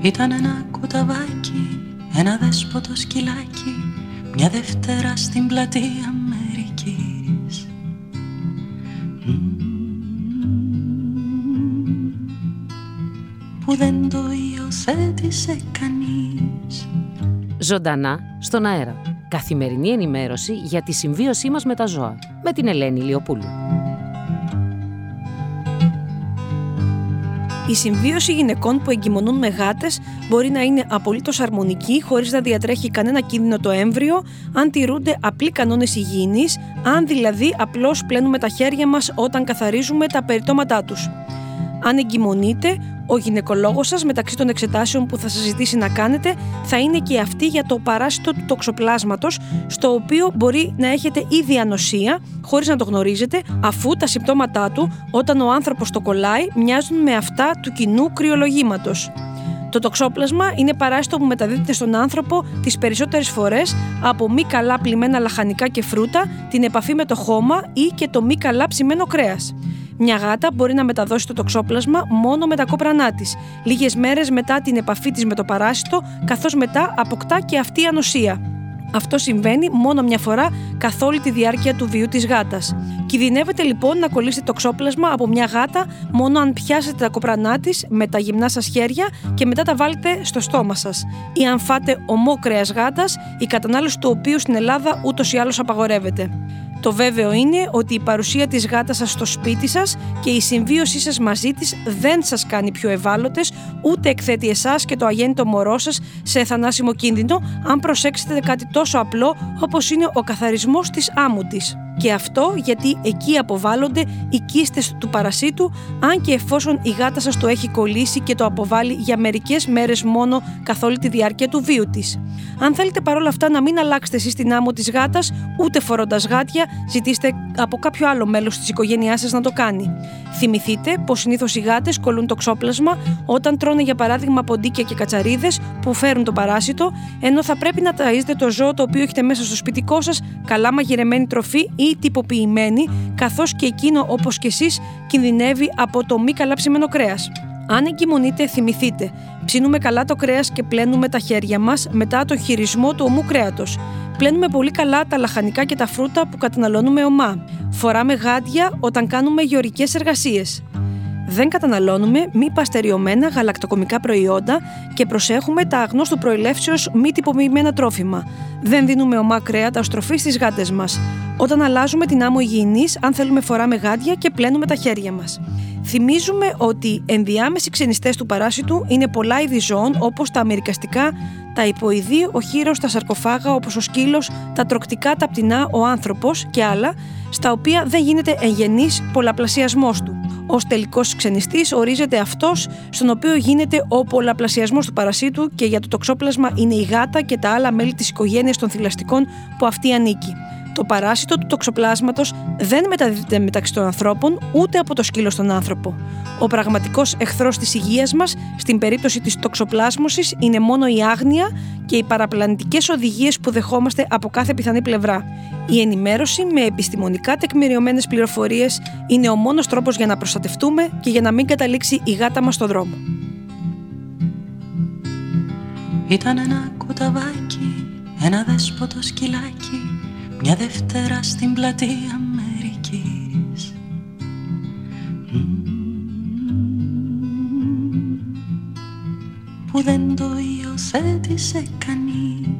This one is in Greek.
Ήταν ένα κουταβάκι, ένα δέσποτο σκυλάκι, μια Δευτέρα στην πλατεία Αμερικής. Που δεν το υιοθέτησε κανείς. Ζωντανά στον αέρα. Καθημερινή ενημέρωση για τη συμβίωσή μας με τα ζώα. Με την Ελένη Ηλιοπούλου. Η συμβίωση γυναικών που εγκυμονούν με γάτες μπορεί να είναι απολύτως αρμονική, χωρίς να διατρέχει κανένα κίνδυνο το έμβριο, αν τηρούνται απλοί κανόνες υγιεινής, αν δηλαδή απλώς πλένουμε τα χέρια μας όταν καθαρίζουμε τα περιτώματά τους. Αν εγκυμονείτε, ο γυναικολόγος σας, μεταξύ των εξετάσεων που θα σας ζητήσει να κάνετε, θα είναι και αυτή για το παράσιτο του τοξοπλάσματος, στο οποίο μπορεί να έχετε ήδη ανοσία, χωρίς να το γνωρίζετε, αφού τα συμπτώματά του, όταν ο άνθρωπος το κολλάει, μοιάζουν με αυτά του κοινού κρυολογήματος. Το τοξόπλασμα είναι παράσιτο που μεταδίδεται στον άνθρωπο τις περισσότερες φορές από μη καλά πλυμμένα λαχανικά και φρούτα, την επαφή με το χώμα ή και το μη καλά ψημένο κρέας. Μια γάτα μπορεί να μεταδώσει το τοξόπλασμα μόνο με τα κόπρανά της, λίγες μέρες μετά την επαφή της με το παράσιτο, καθώς μετά αποκτά και αυτή η ανοσία. Αυτό συμβαίνει μόνο μια φορά καθ' όλη τη διάρκεια του βίου της γάτας. Κινδυνεύετε λοιπόν να κολλήσετε τοξόπλασμα από μια γάτα μόνο αν πιάσετε τα κοπρανά της με τα γυμνά σας χέρια και μετά τα βάλετε στο στόμα σας, ή αν φάτε ομό κρέας γάτας, η κατανάλωση του οποίου στην Ελλάδα ούτως ή άλλως απαγορεύεται. Το βέβαιο είναι ότι η παρουσία της γάτας σας στο σπίτι σας και η συμβίωσή σας μαζί της δεν σας κάνει πιο ευάλωτες, ούτε εκθέτει εσάς και το αγέννητο μωρό σας σε θανάσιμο κίνδυνο, αν προσέξετε κάτι τόσο απλό όπως είναι ο καθαρισμός της άμμου της. Και αυτό γιατί εκεί αποβάλλονται οι κίστες του παρασίτου, αν και εφόσον η γάτα σας το έχει κολλήσει και το αποβάλει για μερικές μέρες μόνο καθ' όλη τη διάρκεια του βίου της. Αν θέλετε παρόλα αυτά να μην αλλάξετε εσείς την άμμο της γάτας, ούτε φορώντας γάτια, ζητήστε από κάποιο άλλο μέλος της οικογένειάς σας να το κάνει. Θυμηθείτε πως συνήθως οι γάτες κολλούν τοξόπλασμα όταν τρώνε για παράδειγμα ποντίκια και κατσαρίδες που φέρουν το παράσιτο, ενώ θα πρέπει να ταΐζετε το ζώο το οποίο έχετε μέσα στο σπιτικό σας καλά μαγειρεμένη τροφή ή τυποποιημένη, καθώς και εκείνο όπως και εσείς κινδυνεύει από το μη καλά ψημένο κρέας. Αν εγκυμονείτε, θυμηθείτε, ψήνουμε καλά το κρέας και πλένουμε τα χέρια μας μετά τον χειρισμό του ομού κρέατος. Πλένουμε πολύ καλά τα λαχανικά και τα φρούτα που καταναλώνουμε ομά. Φοράμε γάντια όταν κάνουμε γεωρικές εργασίες. Δεν καταναλώνουμε μη παστεριωμένα γαλακτοκομικά προϊόντα και προσέχουμε τα αγνώστου προελεύσεως μη τυποποιημένα τρόφιμα. Δεν δίνουμε ομά κρέατα ως τροφή στις γάτες μας. Όταν αλλάζουμε την άμμο υγιεινής, αν θέλουμε φοράμε γάντια και πλένουμε τα χέρια μας. Θυμίζουμε ότι ενδιάμεσοι ξενιστές του παράσιτου είναι πολλά είδη ζώων όπως τα αμερικαστικά, τα υποειδή, ο χήρος, τα σαρκοφάγα όπως ο σκύλος, τα τρωκτικά, τα πτηνά, ο άνθρωπος και άλλα, στα οποία δεν γίνεται εγγενής πολλαπλασιασμός του. Ως τελικός ξενιστής ορίζεται αυτός στον οποίο γίνεται ο πολλαπλασιασμός του παρασίτου και για το τοξόπλασμα είναι η γάτα και τα άλλα μέλη της οικογένειας των θηλαστικών που αυτή ανήκει. Το παράσιτο του τοξοπλάσματος δεν μεταδίδεται μεταξύ των ανθρώπων ούτε από το σκύλο στον άνθρωπο. Ο πραγματικός εχθρός της υγείας μας στην περίπτωση της τοξοπλάσμωσης είναι μόνο η άγνοια και οι παραπλανητικές οδηγίες που δεχόμαστε από κάθε πιθανή πλευρά. Η ενημέρωση με επιστημονικά τεκμηριωμένες πληροφορίες είναι ο μόνος τρόπος για να προστατευτούμε και για να μην καταλήξει η γάτα μας στο δρόμο. Ήταν ένα κουταβάκι, ένα δέσποτο σκυλάκι, μια Δευτέρα στην πλατεία Αμερικής. Που δεν το υιοθέτησε κανείς.